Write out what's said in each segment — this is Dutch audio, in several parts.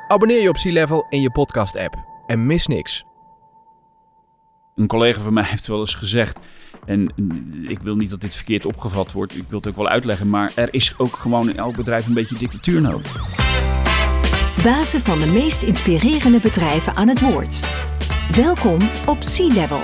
Abonneer je op C-Level in je podcast-app en mis niks. Een collega van mij heeft wel eens gezegd, en ik wil niet dat dit verkeerd opgevat wordt, ik wil het ook wel uitleggen, maar er is ook gewoon in elk bedrijf een beetje dictatuur nodig. Bazen van de meest inspirerende bedrijven aan het woord. Welkom op C-Level.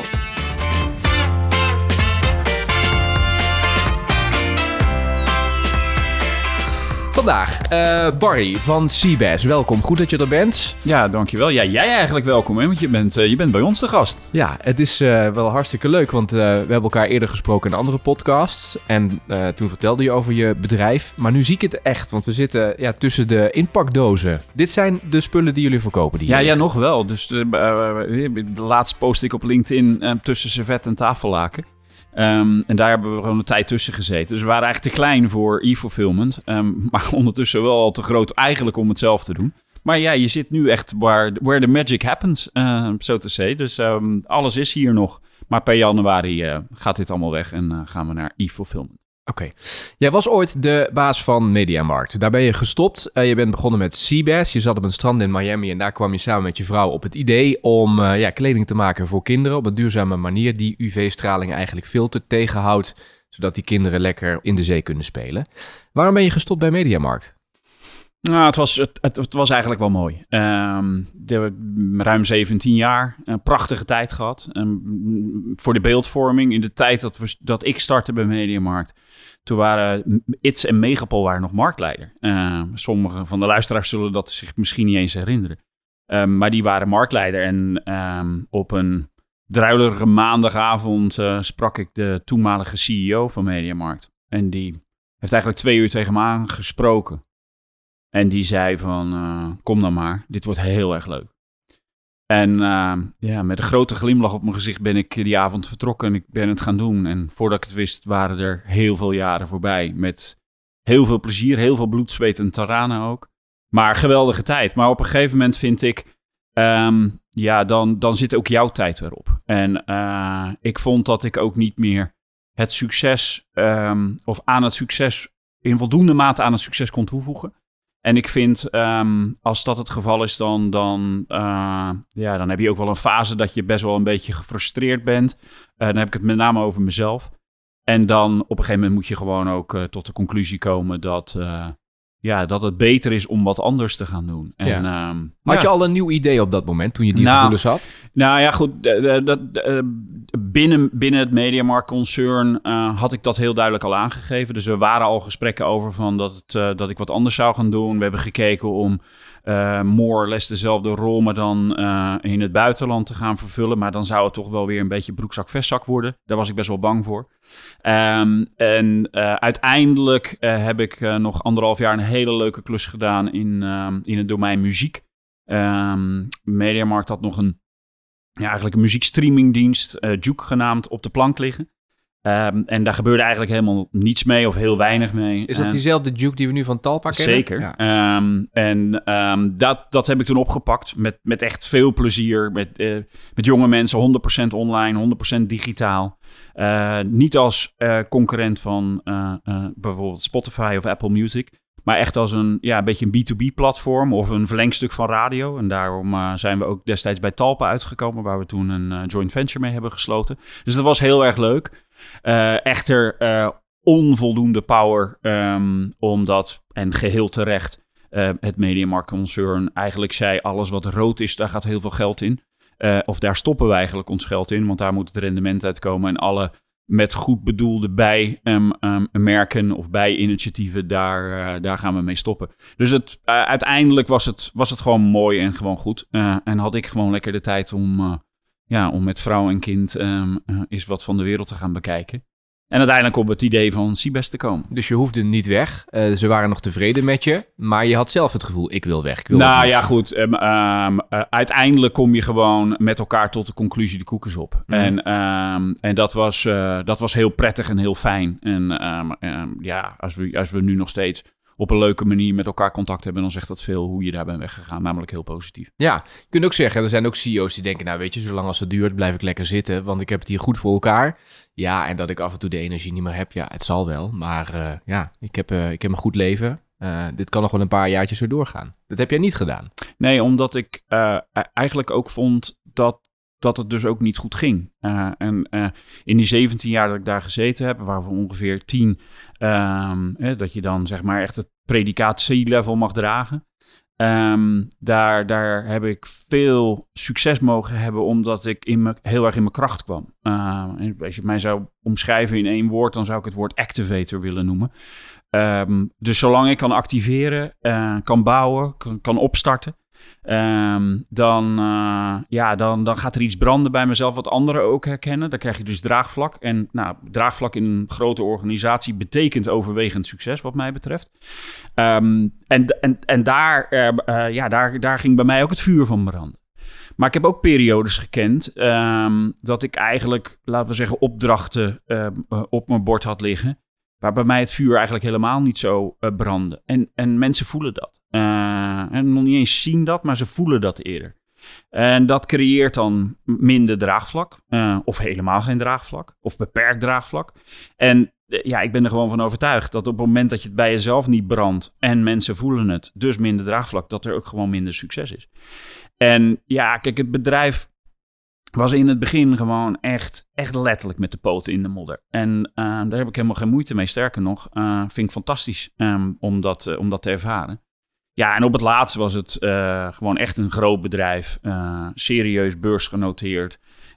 Vandaag Barry van Seabass. Welkom, goed dat je er bent. Ja, dankjewel. Ja, jij eigenlijk welkom, hè? Want je bent bij ons te gast. Ja, het is wel hartstikke leuk, want we hebben elkaar eerder gesproken in andere podcasts. En toen vertelde je over je bedrijf. Maar nu zie ik het echt, want we zitten tussen de inpakdozen. Dit zijn de spullen die jullie verkopen. Ja, nog wel. Dus laatst post ik op LinkedIn tussen servet en tafellaken. En daar hebben we gewoon een tijd tussen gezeten. Dus we waren eigenlijk te klein voor e-fulfillment. Maar ondertussen wel al te groot eigenlijk om het zelf te doen. Maar ja, je zit nu echt where the magic happens, so to say. Dus alles is hier nog. Maar per januari gaat dit allemaal weg en gaan we naar e-fulfillment. Oké. Jij was ooit de baas van Mediamarkt. Daar ben je gestopt. Je bent begonnen met Seabass. Je zat op een strand in Miami en daar kwam je samen met je vrouw op het idee om kleding te maken voor kinderen op een duurzame manier die UV-straling eigenlijk filtert, tegenhoudt, zodat die kinderen lekker in de zee kunnen spelen. Waarom ben je gestopt bij Mediamarkt? Nou, het was eigenlijk wel mooi. Ruim 17 jaar, een prachtige tijd gehad. Voor de beeldvorming, in de tijd dat ik startte bij Mediamarkt, toen waren It's en Megapol waren nog marktleider. Sommige van de luisteraars zullen dat zich misschien niet eens herinneren. Maar die waren marktleider en op een druilerige maandagavond sprak ik de toenmalige CEO van Mediamarkt. En die heeft eigenlijk 2 uur tegen me aangesproken. En die zei van, kom dan maar, dit wordt heel erg leuk. En met een grote glimlach op mijn gezicht ben ik die avond vertrokken en ik ben het gaan doen. En voordat ik het wist waren er heel veel jaren voorbij. Met heel veel plezier, heel veel bloed, zweet en tranen ook. Maar geweldige tijd. Maar op een gegeven moment vind ik, dan zit ook jouw tijd erop. En ik vond dat ik ook niet meer het succes, of aan het succes, in voldoende mate aan het succes kon toevoegen. En ik vind, als dat het geval is, dan heb je ook wel een fase dat je best wel een beetje gefrustreerd bent. Dan heb ik het met name over mezelf. En dan op een gegeven moment moet je gewoon ook tot de conclusie komen dat het beter is om wat anders te gaan doen. En, Had je al een nieuw idee op dat moment, toen je die gevoelens had? Nou ja, goed. Binnen het Mediamarkt-concern had ik dat heel duidelijk al aangegeven. Dus er waren al gesprekken over van dat ik wat anders zou gaan doen. We hebben gekeken om more or less dezelfde rol, maar dan in het buitenland te gaan vervullen. Maar dan zou het toch wel weer een beetje broekzak-vestzak worden. Daar was ik best wel bang voor. Uiteindelijk heb ik nog 1,5 jaar een hele leuke klus gedaan in het domein muziek. Mediamarkt had nog eigenlijk een muziekstreamingdienst, Juke genaamd, op de plank liggen. En daar gebeurde eigenlijk helemaal niets mee of heel weinig mee. Is dat diezelfde Juke die we nu van Talpa kennen? Zeker. Ja. Dat heb ik toen opgepakt met echt veel plezier. Met jonge mensen, 100% online, 100% digitaal. Niet als concurrent van bijvoorbeeld Spotify of Apple Music. Maar echt als een beetje een B2B-platform of een verlengstuk van radio. En daarom zijn we ook destijds bij Talpa uitgekomen, waar we toen een joint venture mee hebben gesloten. Dus dat was heel erg leuk. Echter onvoldoende power, omdat, en geheel terecht, het Mediamarkt-concern eigenlijk zei, alles wat rood is, daar gaat heel veel geld in. Of daar stoppen we eigenlijk ons geld in, want daar moet het rendement uitkomen. En alle met goed bedoelde merken of bij-initiatieven, daar gaan we mee stoppen. Dus uiteindelijk was het gewoon mooi en gewoon goed. En had ik gewoon lekker de tijd om met vrouw en kind eens wat van de wereld te gaan bekijken. En uiteindelijk op het idee van Seabass te komen. Dus je hoefde niet weg. Ze waren nog tevreden met je. Maar je had zelf het gevoel, ik wil weg. Goed. Uiteindelijk kom je gewoon met elkaar tot de conclusie de koekers op. Mm. En dat was heel prettig en heel fijn. En als we nu nog steeds op een leuke manier met elkaar contact hebben, dan zegt dat veel hoe je daar bent weggegaan. Namelijk heel positief. Ja, je kunt ook zeggen, er zijn ook CEO's die denken, nou weet je, zolang als het duurt, blijf ik lekker zitten, want ik heb het hier goed voor elkaar. Ja, en dat ik af en toe de energie niet meer heb, ja, het zal wel. Maar ik heb een goed leven. Dit kan nog wel een paar jaartjes zo doorgaan. Dat heb jij niet gedaan. Nee, omdat ik eigenlijk ook vond dat het dus ook niet goed ging. In die 17 jaar dat ik daar gezeten heb, waarvan ongeveer 10... dat je dan zeg maar echt het predicaat C-level mag dragen. Daar heb ik veel succes mogen hebben, omdat ik heel erg in mijn kracht kwam. Als je mij zou omschrijven in 1 woord, dan zou ik het woord activator willen noemen. Dus zolang ik kan activeren, kan bouwen, kan opstarten, dan gaat er iets branden bij mezelf wat anderen ook herkennen. Dan krijg je dus draagvlak. En draagvlak in een grote organisatie betekent overwegend succes wat mij betreft. Daar ging bij mij ook het vuur van branden. Maar ik heb ook periodes gekend dat ik eigenlijk, laten we zeggen, opdrachten op mijn bord had liggen, waar bij mij het vuur eigenlijk helemaal niet zo brandde. En mensen voelen dat. En nog niet eens zien dat, maar ze voelen dat eerder. En dat creëert dan minder draagvlak. Of helemaal geen draagvlak. Of beperkt draagvlak. En ik ben er gewoon van overtuigd dat op het moment dat je het bij jezelf niet brandt en mensen voelen het, dus minder draagvlak, dat er ook gewoon minder succes is. En kijk, het bedrijf was in het begin gewoon echt letterlijk met de poten in de modder. En daar heb ik helemaal geen moeite mee. Sterker nog, vind ik fantastisch om dat te ervaren. Ja, en op het laatst was het gewoon echt een groot bedrijf. Serieus beursgenoteerd.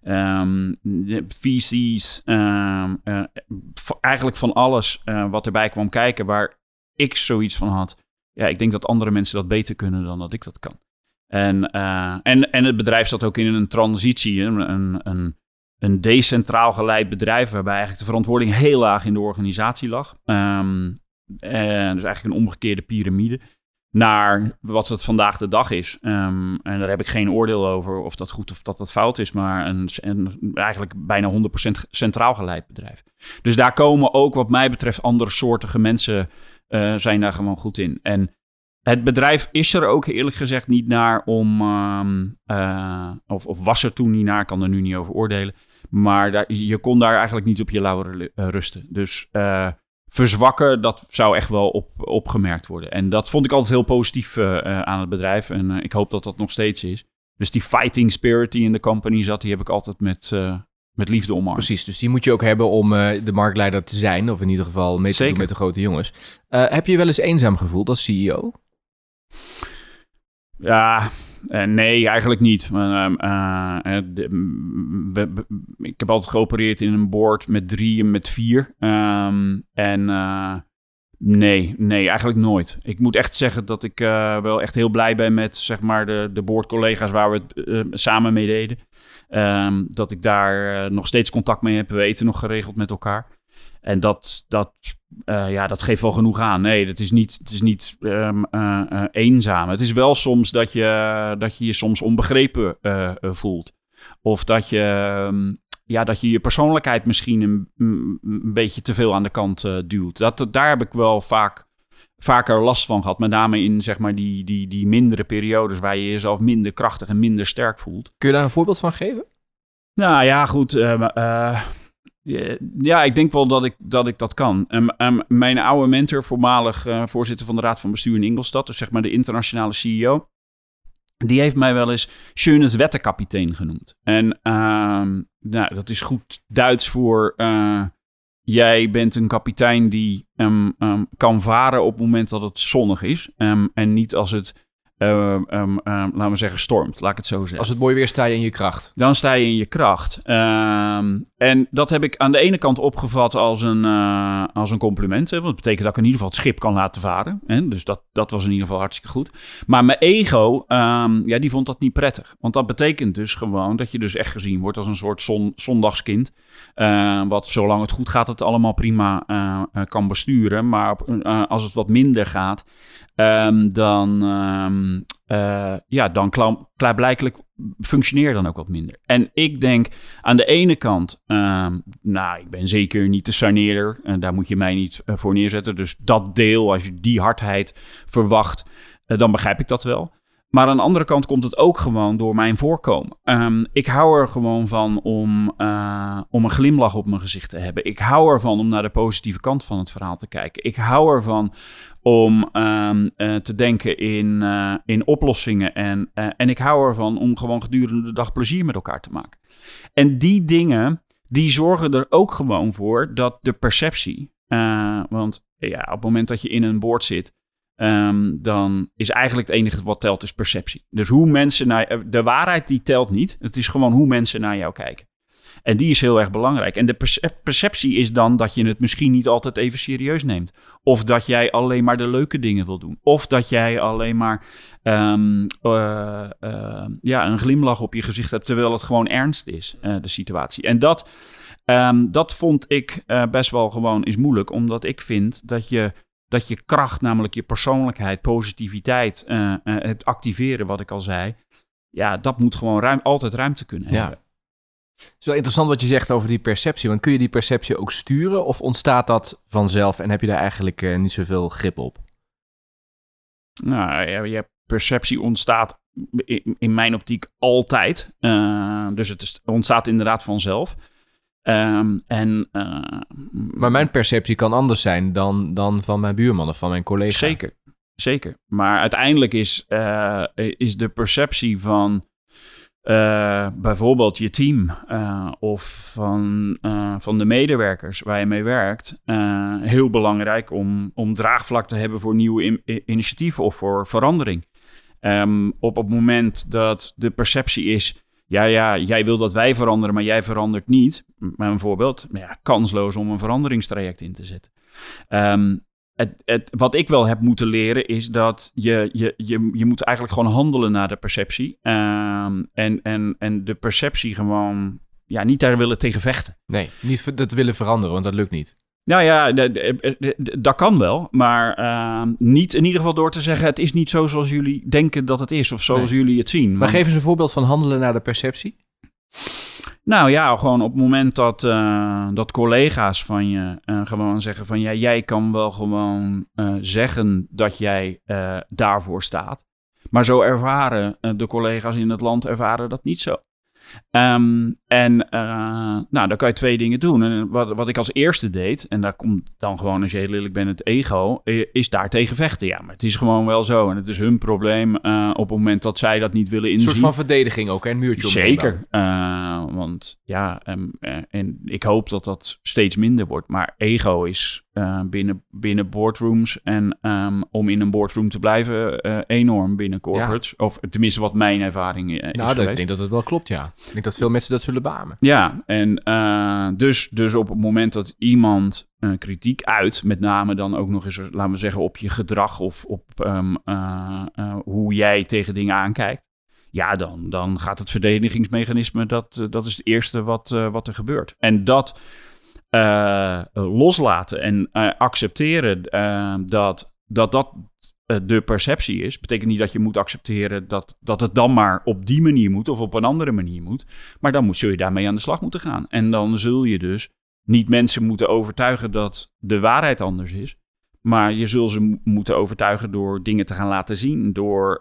VC's. Eigenlijk van alles wat erbij kwam kijken, waar ik zoiets van had. Ja, ik denk dat andere mensen dat beter kunnen dan dat ik dat kan. En het bedrijf zat ook in een transitie. Een decentraal geleid bedrijf, waarbij eigenlijk de verantwoording heel laag in de organisatie lag. Dus eigenlijk een omgekeerde piramide naar wat het vandaag de dag is. En daar heb ik geen oordeel over of dat goed of dat fout is, maar eigenlijk bijna 100% centraal geleid bedrijf. Dus daar komen ook wat mij betreft andere soortige mensen zijn daar gewoon goed in. En het bedrijf is er ook eerlijk gezegd niet naar om, of was er toen niet naar, ik kan er nu niet over oordelen. Maar je kon daar eigenlijk niet op je lauweren rusten. Dus verzwakken, dat zou echt wel opgemerkt worden. En dat vond ik altijd heel positief aan het bedrijf. En ik hoop dat dat nog steeds is. Dus die fighting spirit die in de company zat, die heb ik altijd met liefde omarmd. Precies, dus die moet je ook hebben om de marktleider te zijn. Of in ieder geval mee te doen met de grote jongens. Heb je wel eens eenzaam gevoeld als CEO? Ja, nee, eigenlijk niet. Ik heb altijd geopereerd in een board met 3 en met 4. Nee, eigenlijk nooit. Ik moet echt zeggen dat ik wel echt heel blij ben met zeg maar de boardcollega's waar we het samen mee deden. Dat ik daar nog steeds contact mee heb. We eten nog geregeld met elkaar. En dat geeft wel genoeg aan. Nee, het is niet eenzaam. Het is wel soms dat je soms onbegrepen voelt. Of dat je persoonlijkheid misschien een beetje te veel aan de kant duwt. Daar heb ik wel vaker last van gehad. Met name in zeg maar die mindere periodes waar je jezelf minder krachtig en minder sterk voelt. Kun je daar een voorbeeld van geven? Nou ja, goed. Ik denk wel dat ik dat kan. Mijn oude mentor, voormalig voorzitter van de Raad van Bestuur in Ingolstadt, dus zeg maar de internationale CEO, die heeft mij wel eens schönes Wetterkapitein genoemd. En dat is goed Duits voor jij bent een kapitein die kan varen op het moment dat het zonnig is. En niet als het laten we zeggen, stormt, laat ik het zo zeggen. Als het mooi weer sta je in je kracht. Dan sta je in je kracht. En dat heb ik aan de ene kant opgevat als een compliment. Hè, want het betekent dat ik in ieder geval het schip kan laten varen. Hè, dus dat was in ieder geval hartstikke goed. Maar mijn ego, die vond dat niet prettig. Want dat betekent dus gewoon dat je dus echt gezien wordt als een soort zondagskind. Wat zolang het goed gaat, het allemaal prima kan besturen. Maar als het wat minder gaat, dan klaarblijkelijk functioneer dan ook wat minder. En ik denk aan de ene kant, ik ben zeker niet de saneerder. En daar moet je mij niet voor neerzetten. Dus dat deel, als je die hardheid verwacht, dan begrijp ik dat wel. Maar aan de andere kant komt het ook gewoon door mijn voorkomen. Ik hou er gewoon van om een glimlach op mijn gezicht te hebben. Ik hou ervan om naar de positieve kant van het verhaal te kijken. Ik hou ervan om te denken in oplossingen. En ik hou ervan om gewoon gedurende de dag plezier met elkaar te maken. En die dingen, die zorgen er ook gewoon voor dat de perceptie... want ja, op het moment dat je in een board zit... dan is eigenlijk het enige wat telt is perceptie. Dus hoe mensen de waarheid die telt niet. Het is gewoon hoe mensen naar jou kijken. En die is heel erg belangrijk. En de perceptie is dan dat je het misschien niet altijd even serieus neemt. Of dat jij alleen maar de leuke dingen wil doen. Of dat jij alleen maar een glimlach op je gezicht hebt... terwijl het gewoon ernst is, de situatie. En dat vond ik best wel gewoon is moeilijk. Omdat ik vind dat je kracht, namelijk je persoonlijkheid, positiviteit, het activeren, wat ik al zei. Ja, dat moet gewoon altijd ruimte kunnen hebben. Het is wel interessant wat je zegt over die perceptie. Want kun je die perceptie ook sturen of ontstaat dat vanzelf en heb je daar eigenlijk niet zoveel grip op? Nou, je perceptie ontstaat in mijn optiek altijd. Dus het ontstaat inderdaad vanzelf. Maar mijn perceptie kan anders zijn dan van mijn buurman of van mijn collega. Zeker. Maar uiteindelijk is de perceptie van bijvoorbeeld je team of van de medewerkers waar je mee werkt heel belangrijk om draagvlak te hebben voor nieuwe initiatieven of voor verandering. Op het moment dat de perceptie is... Ja, jij wil dat wij veranderen, maar jij verandert niet. Maar een voorbeeld, kansloos om een veranderingstraject in te zetten. Wat ik wel heb moeten leren is dat je moet eigenlijk gewoon handelen naar de perceptie. En de perceptie gewoon niet daar willen tegen vechten. Nee, niet dat willen veranderen, want dat lukt niet. Nou ja, dat kan wel, maar niet in ieder geval door te zeggen... het is niet zo zoals jullie denken dat het is of zoals jullie het zien. Maar geef eens een voorbeeld van handelen naar de perceptie. Nou ja, gewoon op het moment dat collega's van je gewoon zeggen van... jij kan wel gewoon zeggen dat jij daarvoor staat. Maar zo ervaren de collega's in het land dat niet zo. Dan kan je 2 dingen doen. En wat ik als eerste deed, en daar komt dan gewoon, als je heel eerlijk bent, het ego, is daar tegen vechten. Ja, maar het is gewoon wel zo. En het is hun probleem op het moment dat zij dat niet willen inzien. Een soort van verdediging ook, hè? Een muurtje omheen. Zeker. Want en ik hoop dat dat steeds minder wordt. Maar ego is binnen boardrooms en om in een boardroom te blijven enorm binnen corporates. Ja. Of tenminste wat mijn ervaring is geweest. Ik denk dat het wel klopt, ja. Ik denk dat veel mensen dat zullen beamen. Ja, en dus op het moment dat iemand kritiek uit, met name dan ook nog eens, laten we zeggen, op je gedrag of op hoe jij tegen dingen aankijkt, ja, dan gaat het verdedigingsmechanisme, dat is het eerste wat er gebeurt. En dat loslaten en accepteren dat de perceptie is, betekent niet dat je moet accepteren dat het dan maar op die manier moet of op een andere manier moet. Maar dan zul je daarmee aan de slag moeten gaan. En dan zul je dus niet mensen moeten overtuigen dat de waarheid anders is. Maar je zult ze moeten overtuigen door dingen te gaan laten zien. Door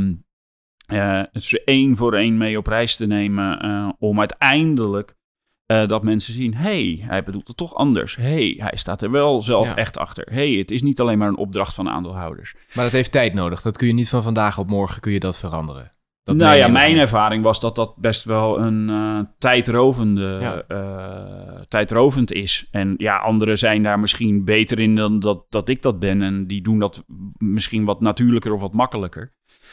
het 1 voor 1 mee op reis te nemen om uiteindelijk dat mensen zien, hij bedoelt het toch anders. Hij staat er wel zelf echt achter. Het is niet alleen maar een opdracht van aandeelhouders. Maar dat heeft tijd nodig. Dat kun je niet van vandaag op morgen kun je dat veranderen. Mijn ervaring was dat best wel een tijdrovend is. En ja, anderen zijn daar misschien beter in dan dat ik dat ben. En die doen dat misschien wat natuurlijker of wat makkelijker.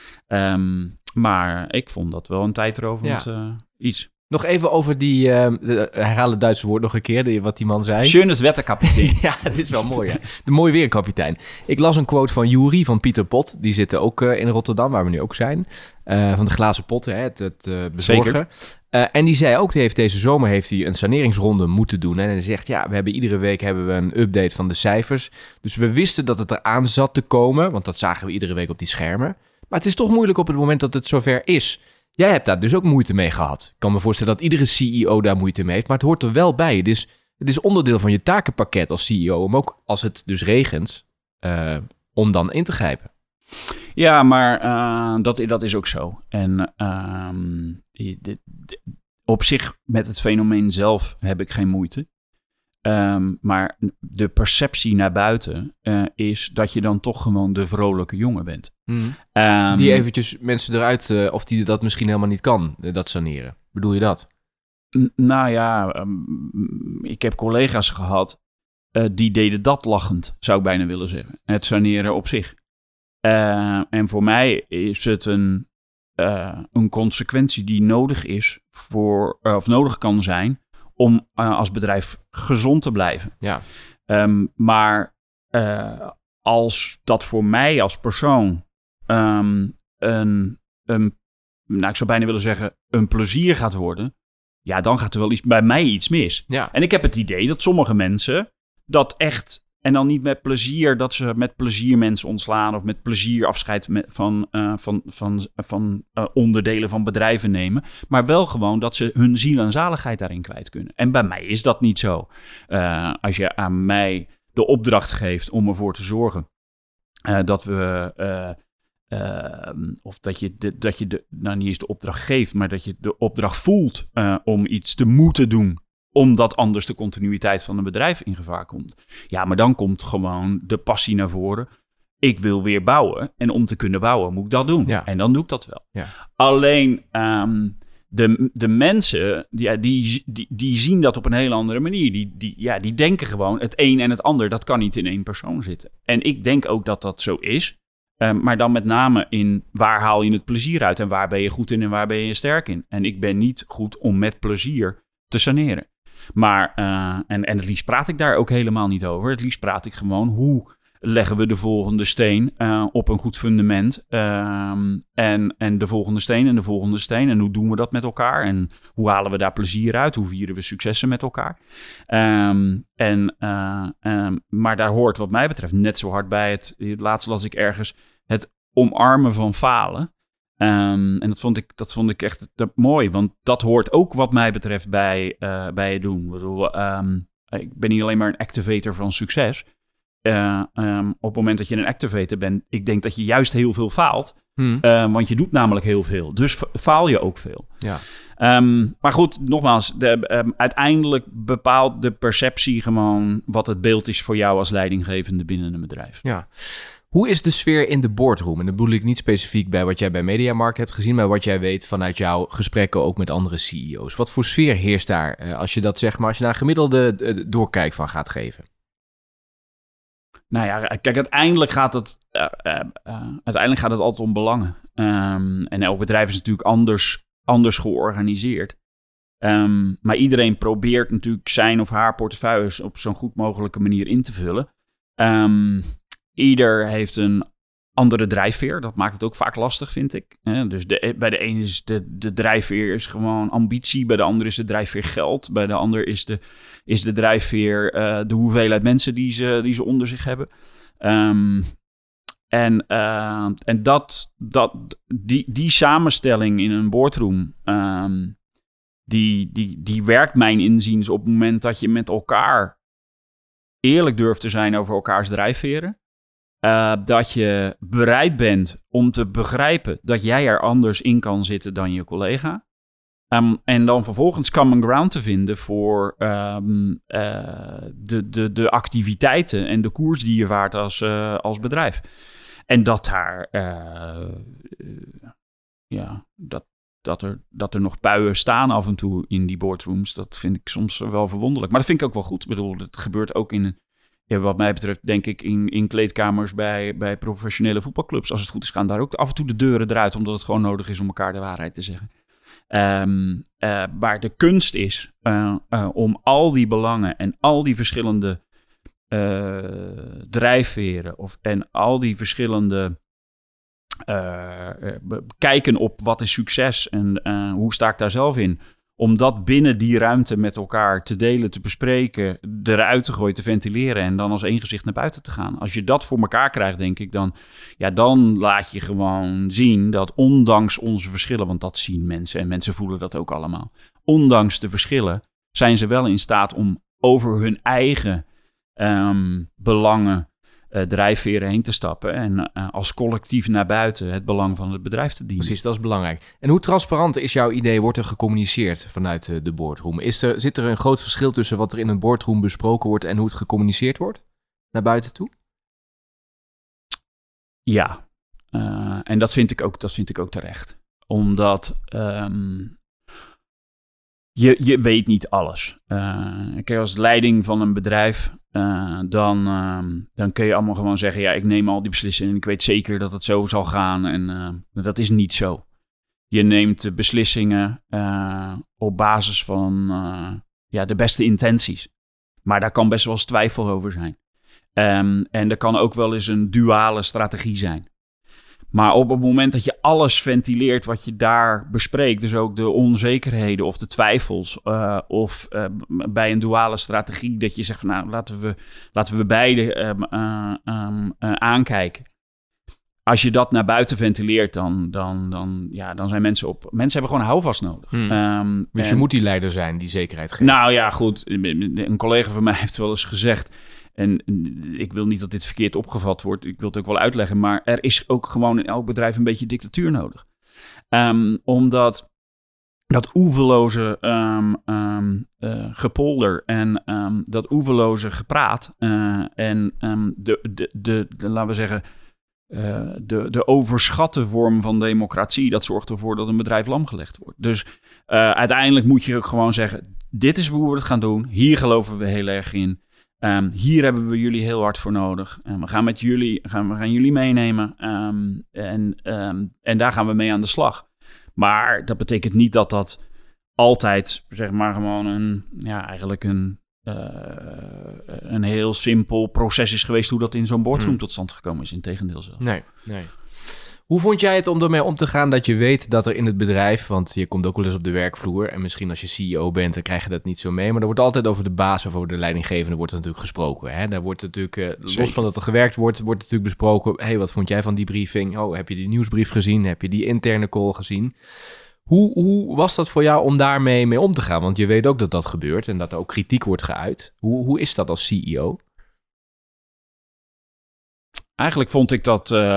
Maar ik vond dat wel een tijdrovend iets. Nog even over die, herhaal het Duitse woord nog een keer, wat die man zei. Schönes Wetterkapitein. Ja, dit is wel mooi, hè? De mooi weerkapitein. Ik las een quote van Juri, van Pieter Pot. Die zitten ook in Rotterdam, waar we nu ook zijn. Van de glazen potten, het bezorgen. En die zei ook, deze zomer heeft hij een saneringsronde moeten doen. En hij zegt, iedere week hebben we een update van de cijfers. Dus we wisten dat het eraan zat te komen, want dat zagen we iedere week op die schermen. Maar het is toch moeilijk op het moment dat het zover is. Jij hebt daar dus ook moeite mee gehad. Ik kan me voorstellen dat iedere CEO daar moeite mee heeft, maar het hoort er wel bij. Het is onderdeel van je takenpakket als CEO, om ook als het dus regent, om dan in te grijpen. Ja, maar dat is ook zo. En op zich met het fenomeen zelf heb ik geen moeite. Maar de perceptie naar buiten is dat je dan toch gewoon de vrolijke jongen bent. Die eventjes mensen eruit, of die dat misschien helemaal niet kan, dat saneren. Bedoel je dat? Nou ja, ik heb collega's gehad die deden dat lachend, zou ik bijna willen zeggen. Het saneren op zich. En voor mij is het een consequentie die nodig is of nodig kan zijn om als bedrijf gezond te blijven. Ja. Maar als dat voor mij als persoon ik zou bijna willen zeggen, een plezier gaat worden, ja, dan gaat er wel bij mij iets mis. Ja. En ik heb het idee dat sommige mensen dat echt, en dan niet met plezier, dat ze met plezier mensen ontslaan of met plezier afscheid van onderdelen van bedrijven nemen, maar wel gewoon dat ze hun ziel en zaligheid daarin kwijt kunnen. En bij mij is dat niet zo. Als je aan mij de opdracht geeft om ervoor te zorgen dat we of dat je niet eens de opdracht geeft, maar dat je de opdracht voelt om iets te moeten doen, omdat anders de continuïteit van een bedrijf in gevaar komt. Ja, maar dan komt gewoon de passie naar voren. Ik wil weer bouwen en om te kunnen bouwen moet ik dat doen. Ja. En dan doe ik dat wel. Ja. Alleen de mensen, die zien dat op een hele andere manier. Die denken gewoon het een en het ander, dat kan niet in één persoon zitten. En ik denk ook dat dat zo is. Maar dan met name in waar haal je het plezier uit en waar ben je goed in en waar ben je sterk in. En ik ben niet goed om met plezier te saneren. Maar, en het liefst praat ik daar ook helemaal niet over. Het liefst praat ik gewoon hoe leggen we de volgende steen op een goed fundament. En de volgende steen en de volgende steen. En hoe doen we dat met elkaar? En hoe halen we daar plezier uit? Hoe vieren we successen met elkaar? Maar daar hoort wat mij betreft net zo hard bij laatst las ik ergens, het omarmen van falen. En dat vond ik echt mooi, want dat hoort ook wat mij betreft bij het doen. Ik ben niet alleen maar een activator van succes. Op het moment dat je een activator bent, ik denk dat je juist heel veel faalt. Want je doet namelijk heel veel. Dus faal je ook veel. Ja. Maar goed, nogmaals, uiteindelijk bepaalt de perceptie gewoon wat het beeld is voor jou als leidinggevende binnen een bedrijf. Ja. Hoe is de sfeer in de boardroom? En dat bedoel ik niet specifiek bij wat jij bij Mediamarkt hebt gezien, maar wat jij weet vanuit jouw gesprekken ook met andere CEO's. Wat voor sfeer heerst daar als je dat zeg maar, als je naar een gemiddelde doorkijk van gaat geven? Nou ja, kijk, uiteindelijk gaat het altijd om belangen. En elk bedrijf is natuurlijk anders georganiseerd. Maar iedereen probeert natuurlijk zijn of haar portefeuilles op zo'n goed mogelijke manier in te vullen. Ieder heeft een andere drijfveer. Dat maakt het ook vaak lastig, vind ik. Dus bij de ene is de drijfveer is gewoon ambitie. Bij de ander is de drijfveer geld. Bij de ander is de drijfveer de hoeveelheid mensen die ze onder zich hebben. En die samenstelling in een boardroom, die werkt mijn inziens op het moment dat je met elkaar eerlijk durft te zijn over elkaars drijfveren. Dat je bereid bent om te begrijpen dat jij er anders in kan zitten dan je collega. En dan vervolgens common ground te vinden voor de activiteiten en de koers die je vaart als bedrijf. En dat daar dat er nog puien staan af en toe in die boardrooms, dat vind ik soms wel verwonderlijk. Maar dat vind ik ook wel goed. Ik bedoel, het gebeurt ook wat mij betreft, denk ik, in kleedkamers bij professionele voetbalclubs. Als het goed is, gaan daar ook af en toe de deuren eruit, omdat het gewoon nodig is om elkaar de waarheid te zeggen. Maar de kunst is om al die belangen en al die verschillende drijfveren en al die verschillende kijken op wat is succes en hoe sta ik daar zelf in, om dat binnen die ruimte met elkaar te delen, te bespreken, eruit te gooien, te ventileren en dan als één gezicht naar buiten te gaan. Als je dat voor elkaar krijgt, denk ik, dan laat je gewoon zien dat ondanks onze verschillen, want dat zien mensen en mensen voelen dat ook allemaal, ondanks de verschillen zijn ze wel in staat om over hun eigen belangen drijfveren heen te stappen en als collectief naar buiten het belang van het bedrijf te dienen. Precies, dat is belangrijk. En hoe transparant is jouw idee? Wordt er gecommuniceerd vanuit de boardroom? Zit er een groot verschil tussen wat er in een boardroom besproken wordt en hoe het gecommuniceerd wordt naar buiten toe? Ja, en dat vind ik ook terecht. Omdat je weet niet alles. Kijk, als leiding van een bedrijf, dan kun je allemaal gewoon zeggen, ja, ik neem al die beslissingen en ik weet zeker dat het zo zal gaan. En dat is niet zo. Je neemt beslissingen op basis van de beste intenties. Maar daar kan best wel eens twijfel over zijn. En er kan ook wel eens een duale strategie zijn. Maar op het moment dat je alles ventileert wat je daar bespreekt, dus ook de onzekerheden of de twijfels, of bij een duale strategie dat je zegt van nou, laten we beide aankijken. Als je dat naar buiten ventileert, dan zijn mensen op. Mensen hebben gewoon houvast nodig. Dus je moet die leider zijn die zekerheid geeft. Nou ja, goed. Een collega van mij heeft wel eens gezegd, en ik wil niet dat dit verkeerd opgevat wordt. Ik wil het ook wel uitleggen. Maar er is ook gewoon in elk bedrijf een beetje dictatuur nodig. Omdat dat oeverloze gepolder en dat oeverloze gepraat en laten we zeggen, de overschatte vorm van democratie, dat zorgt ervoor dat een bedrijf lamgelegd wordt. Dus uiteindelijk moet je ook gewoon zeggen, dit is hoe we het gaan doen. Hier geloven we heel erg in. Hier hebben we jullie heel hard voor nodig. We gaan jullie meenemen. En daar gaan we mee aan de slag. Maar dat betekent niet dat altijd, zeg maar, gewoon een heel simpel proces is geweest hoe dat in zo'n boardroom tot stand gekomen is. Integendeel zelfs. Nee. Hoe vond jij het om ermee om te gaan dat je weet dat er in het bedrijf, want je komt ook wel eens op de werkvloer en misschien als je CEO bent, dan krijg je dat niet zo mee, maar er wordt altijd over de baas of over de leidinggevende wordt er natuurlijk gesproken. Hè? Daar wordt natuurlijk, los van dat er gewerkt wordt natuurlijk besproken, hey, wat vond jij van die briefing? Oh, heb je die nieuwsbrief gezien? Heb je die interne call gezien? Hoe was dat voor jou om daarmee mee om te gaan? Want je weet ook dat dat gebeurt en dat er ook kritiek wordt geuit. Hoe is dat als CEO? Eigenlijk vond ik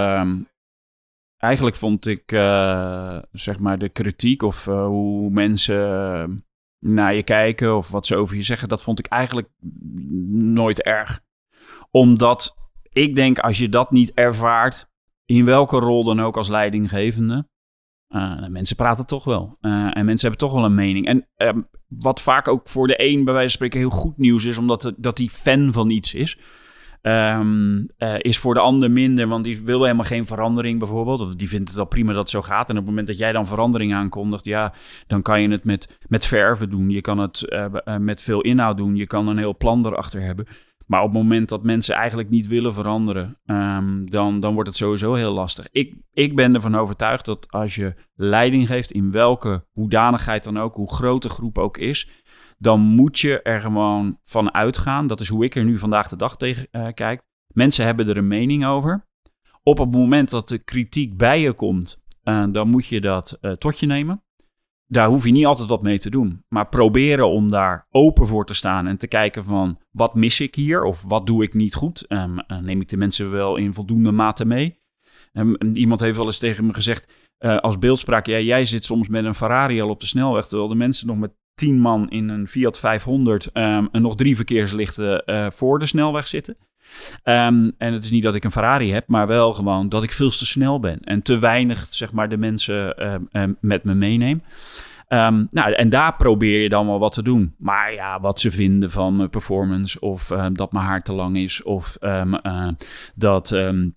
zeg maar de kritiek of hoe mensen naar je kijken of wat ze over je zeggen, dat vond ik eigenlijk nooit erg. Omdat ik denk, als je dat niet ervaart, in welke rol dan ook als leidinggevende, mensen praten toch wel. En mensen hebben toch wel een mening. En wat vaak ook voor de een bij wijze van spreken heel goed nieuws is, omdat dat die fan van iets is. Is voor de ander minder, want die wil helemaal geen verandering bijvoorbeeld. Of die vindt het wel prima dat het zo gaat. En op het moment dat jij dan verandering aankondigt, ja, dan kan je het met verven doen. Je kan het met veel inhoud doen. Je kan een heel plan erachter hebben. Maar op het moment dat mensen eigenlijk niet willen veranderen, dan wordt het sowieso heel lastig. Ik ben ervan overtuigd dat als je leiding geeft, in welke hoedanigheid dan ook, hoe groot de groep ook is, dan moet je er gewoon van uitgaan. Dat is hoe ik er nu vandaag de dag tegen kijk. Mensen hebben er een mening over. Op het moment dat de kritiek bij je komt, dan moet je dat tot je nemen. Daar hoef je niet altijd wat mee te doen. Maar proberen om daar open voor te staan en te kijken van, wat mis ik hier? Of wat doe ik niet goed? Neem ik de mensen wel in voldoende mate mee? Iemand heeft wel eens tegen me gezegd, als beeldspraak, ja, jij zit soms met een Ferrari al op de snelweg, terwijl de mensen nog met 10 man in een Fiat 500 en nog 3 verkeerslichten voor de snelweg zitten. En het is niet dat ik een Ferrari heb, maar wel gewoon dat ik veel te snel ben. En te weinig, zeg maar, de mensen met me meeneem. En daar probeer je dan wel wat te doen. Maar ja, wat ze vinden van performance, of dat mijn haar te lang is, of dat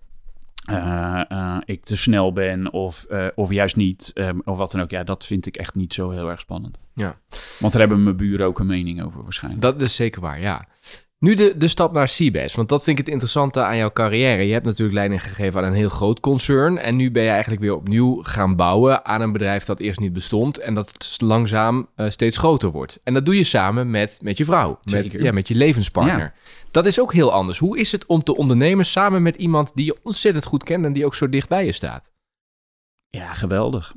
ik te snel ben, of juist niet, of wat dan ook. Ja, dat vind ik echt niet zo heel erg spannend. Ja. Want daar hebben mijn buren ook een mening over waarschijnlijk. Dat is zeker waar, ja. Nu de stap naar CBAS, want dat vind ik het interessante aan jouw carrière. Je hebt natuurlijk leiding gegeven aan een heel groot concern en nu ben je eigenlijk weer opnieuw gaan bouwen aan een bedrijf dat eerst niet bestond en dat langzaam steeds groter wordt. En dat doe je samen met je vrouw, met je levenspartner. Ja. Dat is ook heel anders. Hoe is het om te ondernemen samen met iemand die je ontzettend goed kent en die ook zo dicht bij je staat? Ja, geweldig.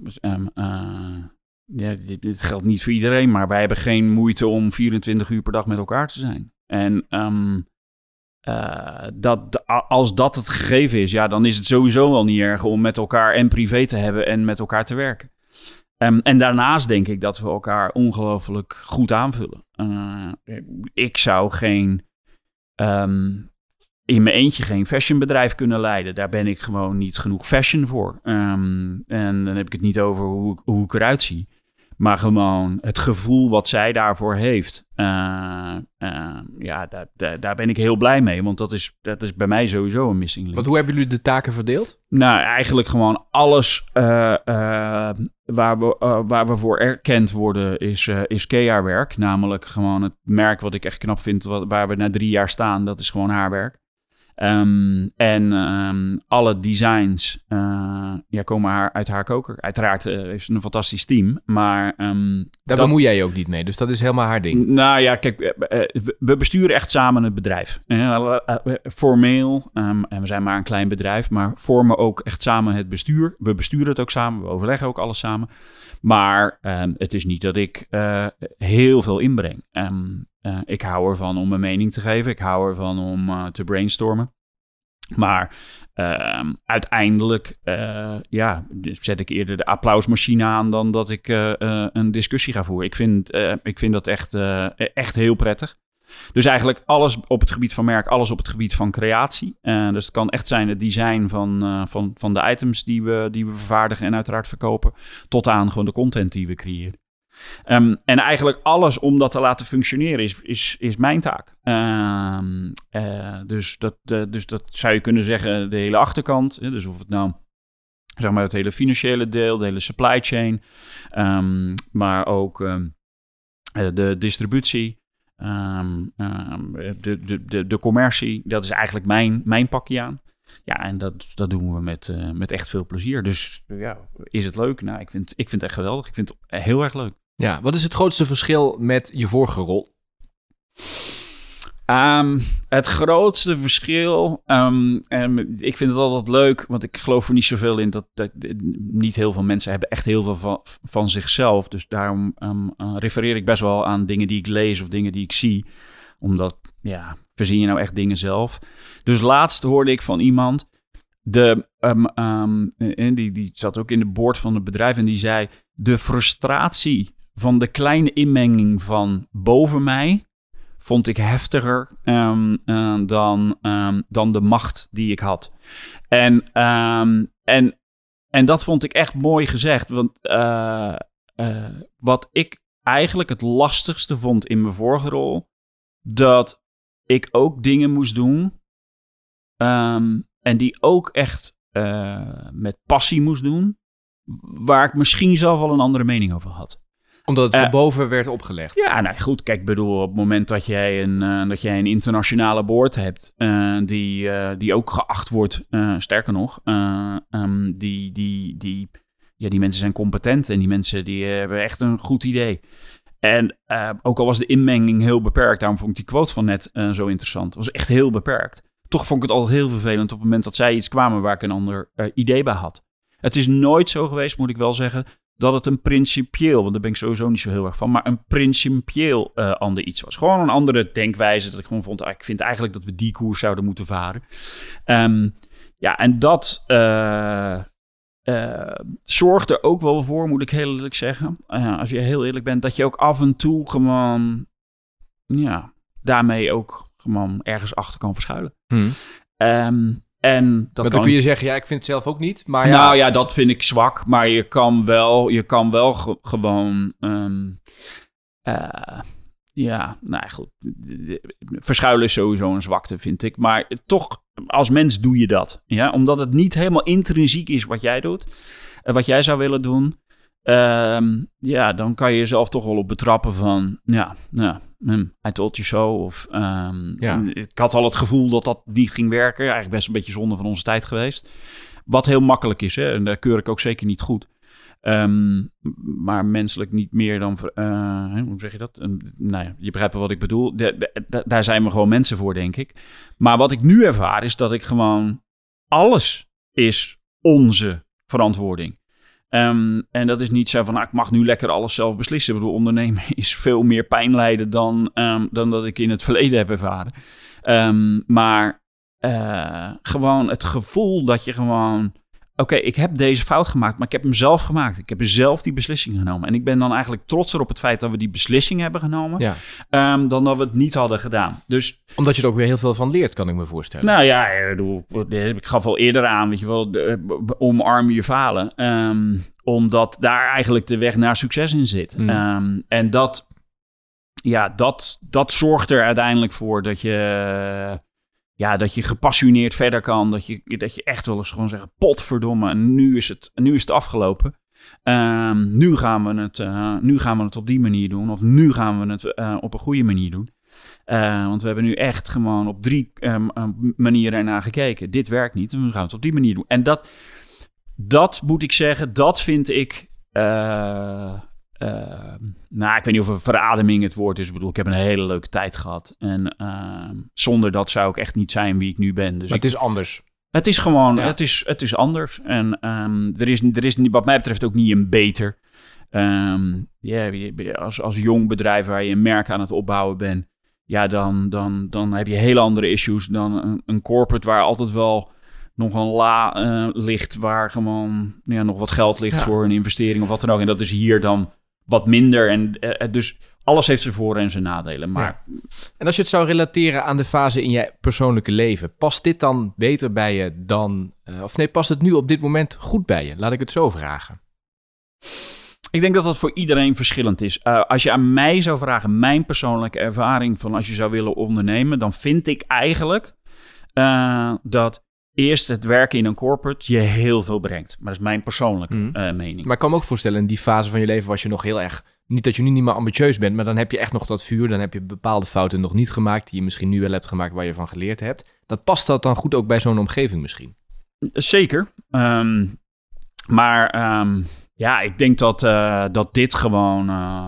Dit geldt niet voor iedereen, maar wij hebben geen moeite om 24 uur per dag met elkaar te zijn. En als dat het gegeven is, ja, dan is het sowieso al niet erg om met elkaar en privé te hebben en met elkaar te werken. En daarnaast denk ik dat we elkaar ongelooflijk goed aanvullen. Ik zou in mijn eentje geen fashionbedrijf kunnen leiden. Daar ben ik gewoon niet genoeg fashion voor. En dan heb ik het niet over hoe ik eruit zie. Maar gewoon het gevoel wat zij daarvoor heeft. Daar ben ik heel blij mee. Want dat is bij mij sowieso een missing link. Want hoe hebben jullie de taken verdeeld? Nou, eigenlijk gewoon alles waar we voor erkend worden is Kea-werk. Namelijk gewoon het merk wat ik echt knap vind, waar we na 3 jaar staan. Dat is gewoon haar werk. Alle designs komen uit haar koker. Uiteraard heeft ze een fantastisch team, maar... Daar bemoei jij je ook niet mee, dus dat is helemaal haar ding. Nou ja, kijk, we besturen echt samen het bedrijf. Formeel, en we zijn maar een klein bedrijf, maar vormen ook echt samen het bestuur. We besturen het ook samen, we overleggen ook alles samen. Maar het is niet dat ik heel veel inbreng. Ik hou ervan om mijn mening te geven. Ik hou ervan om te brainstormen. Maar uiteindelijk zet ik eerder de applausmachine aan dan dat ik een discussie ga voeren. Ik vind dat echt heel prettig. Dus eigenlijk alles op het gebied van merk, alles op het gebied van creatie. Dus het kan echt zijn het design van de items die we vervaardigen en uiteraard verkopen, tot aan gewoon de content die we creëren. En eigenlijk alles om dat te laten functioneren is mijn taak. Dus dat zou je kunnen zeggen, de hele achterkant. Dus of het nou, zeg maar, het hele financiële deel, de hele supply chain. Maar ook de distributie, de commercie. Dat is eigenlijk mijn pakje aan. Ja, en dat doen we met echt veel plezier. Dus ja, is het leuk? Nou, ik vind het echt geweldig. Ik vind het heel erg leuk. Ja, wat is het grootste verschil met je vorige rol? Het grootste verschil, en ik vind het altijd leuk, want ik geloof er niet zoveel in dat niet heel veel mensen hebben echt heel veel van zichzelf. Dus daarom refereer ik best wel aan dingen die ik lees of dingen die ik zie. Omdat, ja, verzin je nou echt dingen zelf? Dus laatst hoorde ik van iemand, die zat ook in de board van het bedrijf en die zei, de frustratie van de kleine inmenging van boven mij vond ik heftiger dan de macht die ik had. En dat vond ik echt mooi gezegd. Want wat ik eigenlijk het lastigste vond in mijn vorige rol, dat ik ook dingen moest doen en die ook echt met passie moest doen, waar ik misschien zelf wel een andere mening over had. Omdat het van boven werd opgelegd. Ja, nou goed. Kijk, ik bedoel, op het moment dat jij een internationale board hebt, die ook geacht wordt, sterker nog, die mensen zijn competent en die mensen die hebben echt een goed idee. En ook al was de inmenging heel beperkt, daarom vond ik die quote van net zo interessant. Het was echt heel beperkt. Toch vond ik het altijd heel vervelend op het moment dat zij iets kwamen waar ik een ander idee bij had. Het is nooit zo geweest, moet ik wel zeggen, dat het een principieel, want daar ben ik sowieso niet zo heel erg van, maar een principieel ander iets was. Gewoon een andere denkwijze, dat ik gewoon vond, ik vind eigenlijk dat we die koers zouden moeten varen. En dat zorgt er ook wel voor, moet ik heel eerlijk zeggen, als je heel eerlijk bent, dat je ook af en toe gewoon, ja, daarmee ook gewoon ergens achter kan verschuilen. En dan kun je zeggen, ja, ik vind het zelf ook niet. Maar ja. Nou ja, dat vind ik zwak. Maar je kan wel gewoon... nou goed. Verschuilen is sowieso een zwakte, vind ik. Maar toch, als mens doe je dat. Ja? Omdat het niet helemaal intrinsiek is wat jij doet. Wat jij zou willen doen. Dan kan je jezelf toch wel op betrappen van... I told you so. Of ik had al het gevoel dat dat niet ging werken. Eigenlijk best een beetje zonde van onze tijd geweest. Wat heel makkelijk is. Hè? En daar keur ik ook zeker niet goed. Maar menselijk niet meer dan... hoe zeg je dat? Je begrijpt wel wat ik bedoel. Daar zijn we gewoon mensen voor, denk ik. Maar wat ik nu ervaar is dat ik gewoon... Alles is onze verantwoording. En dat is niet zo van, ik mag nu lekker alles zelf beslissen. Ik bedoel, ondernemen is veel meer pijn lijden dan dat ik in het verleden heb ervaren. Maar gewoon het gevoel dat je gewoon... Oké, ik heb deze fout gemaakt, maar ik heb hem zelf gemaakt. Ik heb zelf die beslissing genomen. En ik ben dan eigenlijk trotser op het feit dat we die beslissing hebben genomen... dan dat we het niet hadden gedaan. Dus, omdat je er ook weer heel veel van leert, kan ik me voorstellen. Nou ja, ik gaf al eerder aan, weet je wel, omarm je falen. Omdat daar eigenlijk de weg naar succes in zit. En dat zorgt er uiteindelijk voor dat je... dat je gepassioneerd verder kan. Dat je echt wel eens gewoon zeggen... potverdomme, en nu is het afgelopen. Nu gaan we het op die manier doen. Of nu gaan we het op een goede manier doen. Want we hebben nu echt gewoon op 3 manieren ernaar gekeken. Dit werkt niet, en we gaan het op die manier doen. En dat moet ik zeggen, dat vind ik... ik weet niet of een verademing het woord is. Ik bedoel, ik heb een hele leuke tijd gehad. En zonder dat zou ik echt niet zijn wie ik nu ben. Dus maar het is anders. Het is gewoon, het is anders. En er is wat mij betreft ook niet een beter. Als jong bedrijf waar je een merk aan het opbouwen bent... ja, dan heb je hele andere issues dan een corporate waar altijd wel... nog een ligt waar gewoon nog wat geld ligt voor een investering of wat dan ook. En dat is hier dan wat minder. En dus alles heeft zijn voor- en zijn nadelen. Maar... Ja. En als je het zou relateren aan de fase in je persoonlijke leven... past dit dan beter bij je dan... past het nu op dit moment goed bij je? Laat ik het zo vragen. Ik denk dat dat voor iedereen verschillend is. Als je aan mij zou vragen, mijn persoonlijke ervaring... van als je zou willen ondernemen... dan vind ik eigenlijk dat... eerst het werken in een corporate je heel veel brengt. Maar dat is mijn persoonlijke mening. Maar ik kan me ook voorstellen, in die fase van je leven was je nog heel erg... niet dat je nu niet meer ambitieus bent, maar dan heb je echt nog dat vuur. Dan heb je bepaalde fouten nog niet gemaakt... die je misschien nu wel hebt gemaakt, waar je van geleerd hebt. Past dat dan goed ook bij zo'n omgeving misschien? Zeker. Ik denk dat dit gewoon...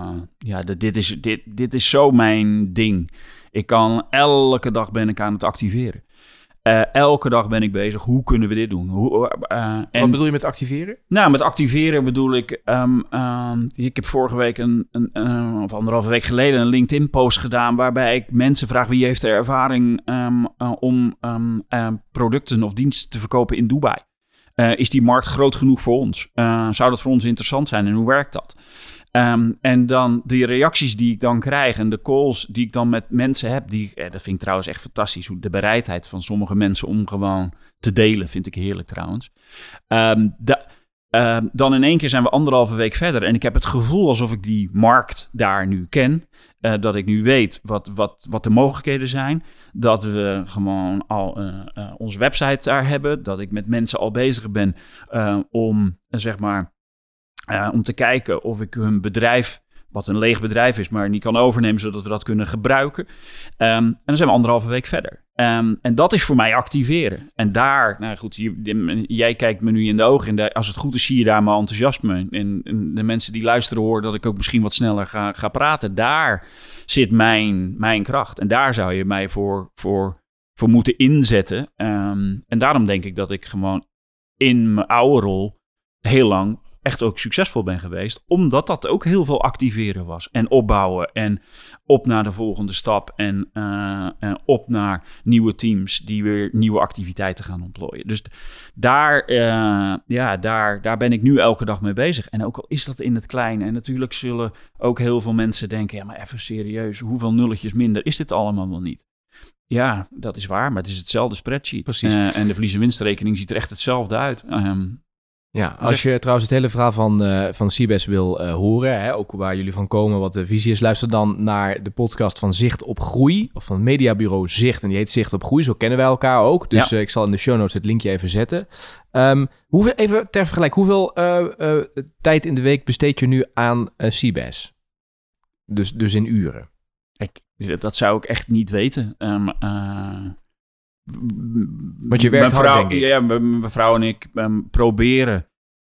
dit is zo mijn ding. Ik kan elke dag ben ik aan het activeren. Elke dag ben ik bezig. Hoe kunnen we dit doen? Wat bedoel je met activeren? Nou, met activeren bedoel ik... ik heb vorige week of 1,5 week geleden... een LinkedIn-post gedaan... waarbij ik mensen vraag... wie heeft de ervaring om producten of diensten te verkopen in Dubai? Is die markt groot genoeg voor ons? Zou dat voor ons interessant zijn? En hoe werkt dat? En dan die reacties die ik dan krijg en de calls die ik dan met mensen heb, dat vind ik trouwens echt fantastisch. De bereidheid van sommige mensen om gewoon te delen, vind ik heerlijk trouwens. Dan in één keer zijn we 1,5 week verder en ik heb het gevoel alsof ik die markt daar nu ken. Dat ik nu weet wat de mogelijkheden zijn. Dat we gewoon al onze website daar hebben. Dat ik met mensen al bezig ben om om te kijken of ik hun bedrijf, wat een leeg bedrijf is, maar niet kan overnemen, zodat we dat kunnen gebruiken. En dan zijn we 1,5 week verder. En dat is voor mij activeren. En daar, nou goed, jij kijkt me nu in de ogen. En als het goed is, zie je daar mijn enthousiasme. En de mensen die luisteren horen dat ik ook misschien wat sneller ga praten. Daar zit mijn kracht. En daar zou je mij voor moeten inzetten. En daarom denk ik dat ik gewoon in mijn oude rol heel lang echt ook succesvol ben geweest, omdat dat ook heel veel activeren was. En opbouwen en op naar de volgende stap en op naar nieuwe teams die weer nieuwe activiteiten gaan ontplooien. Dus daar ben ik nu elke dag mee bezig. En ook al is dat in het klein. En natuurlijk zullen ook heel veel mensen denken, ja, maar even serieus, hoeveel nulletjes minder is dit allemaal wel niet? Ja, dat is waar, maar het is hetzelfde spreadsheet. Precies. En de verlies- en winstrekening ziet er echt hetzelfde uit. Ja, als je trouwens het hele verhaal van CBES wil horen, hè, ook waar jullie van komen, wat de visie is, luister dan naar de podcast van Zicht op Groei, of van het mediabureau Zicht, en die heet Zicht op Groei, zo kennen wij elkaar ook. Dus ik zal in de show notes het linkje even zetten. Even ter vergelijk, hoeveel tijd in de week besteed je nu aan CBES? Dus in uren. Dat zou ik echt niet weten. Want je werkt hard, denk ik. Ja, mijn vrouw en ik proberen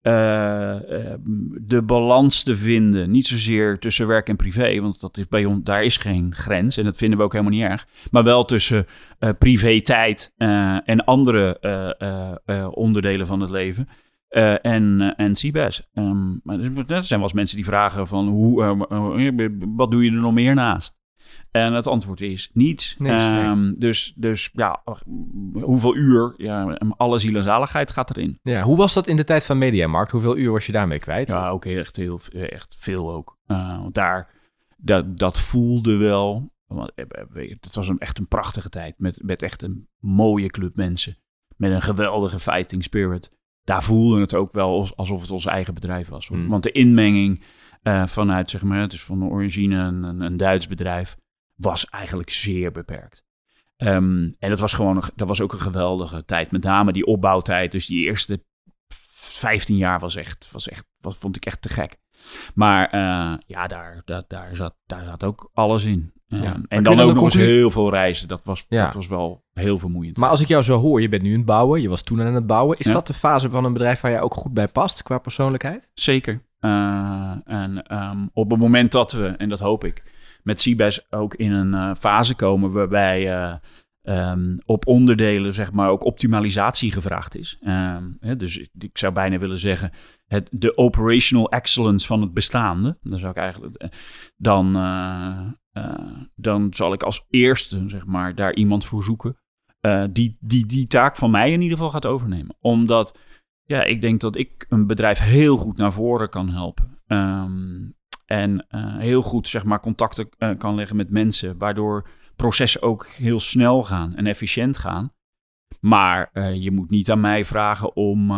de balans te vinden. Niet zozeer tussen werk en privé, want dat is bij ons, daar is geen grens. En dat vinden we ook helemaal niet erg. Maar wel tussen privé-tijd en andere onderdelen van het leven. En CBES. Maar er zijn wel eens mensen die vragen van wat doe je er nog meer naast? En het antwoord is niets. Nee. Dus ja, hoeveel uur? Ja, alle ziel en zaligheid gaat erin. Ja, hoe was dat in de tijd van Mediamarkt? Hoeveel uur was je daarmee kwijt? Ja, ook echt veel ook. Want dat voelde wel. Het was echt een prachtige tijd. Met echt een mooie club mensen. Met een geweldige fighting spirit. Daar voelde het ook wel alsof het ons eigen bedrijf was. Want de inmenging vanuit, zeg maar, het is van Origine een Duits bedrijf, was eigenlijk zeer beperkt. En dat was ook een geweldige tijd. Met name die opbouwtijd. Dus die eerste 15 jaar vond ik echt te gek. Maar daar zat ook alles in. En dan ook nog eens heel veel reizen. Dat was wel heel vermoeiend. Maar als ik jou zo hoor, je bent nu aan het bouwen. Je was toen aan het bouwen. Is dat de fase van een bedrijf waar jij ook goed bij past qua persoonlijkheid? Zeker. Op het moment dat we, en dat hoop ik, met CBAS ook in een fase komen waarbij op onderdelen, zeg maar, ook optimalisatie gevraagd is. Dus ik zou bijna willen zeggen, de operational excellence van het bestaande. Dan zou ik eigenlijk, dan zal ik als eerste, zeg maar, daar iemand voor zoeken die taak van mij in ieder geval gaat overnemen. Omdat ik denk dat ik een bedrijf heel goed naar voren kan helpen. En heel goed, zeg maar, contacten kan leggen met mensen, waardoor processen ook heel snel gaan en efficiënt gaan. Maar je moet niet aan mij vragen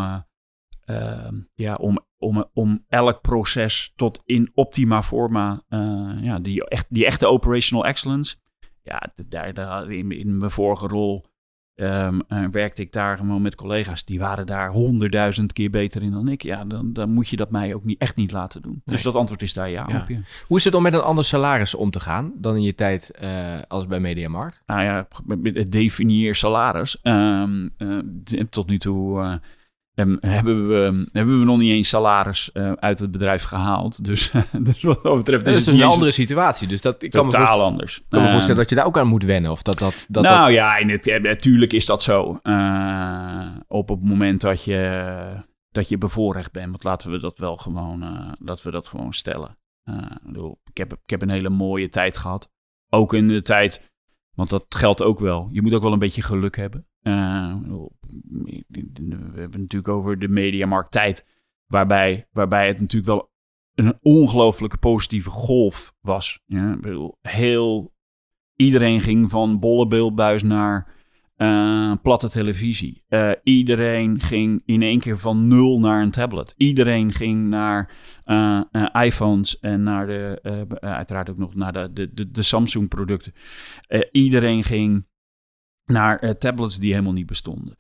om elk proces tot in optima forma, die echte operational excellence. Ja, daar in mijn vorige rol werkte ik daar gewoon met collega's. Die waren daar 100.000 keer beter in dan ik. Ja, dan moet je dat mij ook echt niet laten doen. Nee. Dus dat antwoord is daar ja op. Ja. Hoe is het om met een ander salaris om te gaan dan in je tijd als bij Mediamarkt? Nou ja, definieer salaris. Tot nu toe hebben we nog niet eens salaris uit het bedrijf gehaald. Dus wat dat betreft is het een andere situatie. Dus dat totaal anders. Ik kan me voorstellen dat je daar ook aan moet wennen. Of natuurlijk is dat zo. Op het moment dat je bevoorrecht bent. Want laten we dat gewoon stellen. Ik heb een hele mooie tijd gehad. Ook in de tijd, want dat geldt ook wel. Je moet ook wel een beetje geluk hebben. We hebben natuurlijk over de Mediamarkt tijd, waarbij het natuurlijk wel een ongelooflijke positieve golf was. Ja, iedereen ging van bolle beeldbuis naar platte televisie. Iedereen ging in één keer van 0 naar een tablet. Iedereen ging naar iPhones en naar uiteraard ook nog naar de Samsung producten. Iedereen ging naar tablets die helemaal niet bestonden.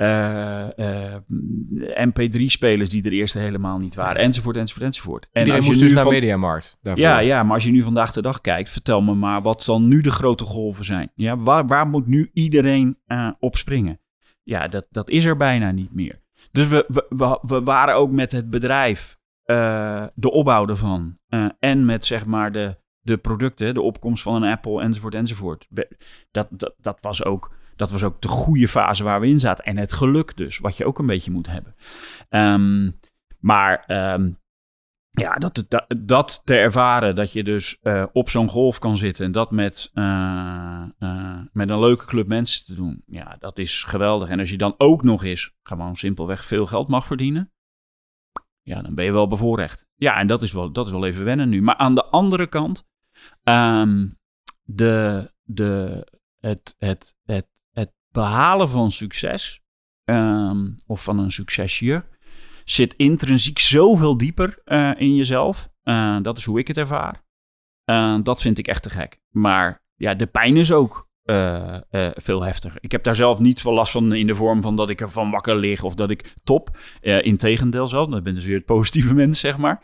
MP3-spelers die er eerst helemaal niet waren. Enzovoort. En iedereen moest dus naar Mediamarkt. Ja, maar als je nu vandaag de dag kijkt, vertel me maar, wat zal nu de grote golven zijn? Ja, waar moet nu iedereen op springen? Ja, dat is er bijna niet meer. Dus we waren ook met het bedrijf, de opbouw ervan, en met, zeg maar, de producten, de opkomst van een Apple, enzovoort. Dat was ook de goede fase waar we in zaten. En het geluk dus, wat je ook een beetje moet hebben. Dat te ervaren, dat je dus op zo'n golf kan zitten en dat met een leuke club mensen te doen. Ja, dat is geweldig. En als je dan ook nog eens gewoon simpelweg veel geld mag verdienen, ja, dan ben je wel bevoorrecht. Ja, en dat is wel even wennen nu. Maar aan de andere kant, het behalen van succes, of van een succesje, zit intrinsiek zoveel dieper in jezelf. Dat is hoe ik het ervaar. Dat vind ik echt te gek. Maar ja, de pijn is ook veel heftiger. Ik heb daar zelf niet veel last van in de vorm van dat ik ervan wakker lig of dat ik top. Integendeel zelf. Dat ben dus weer het positieve mens, zeg maar.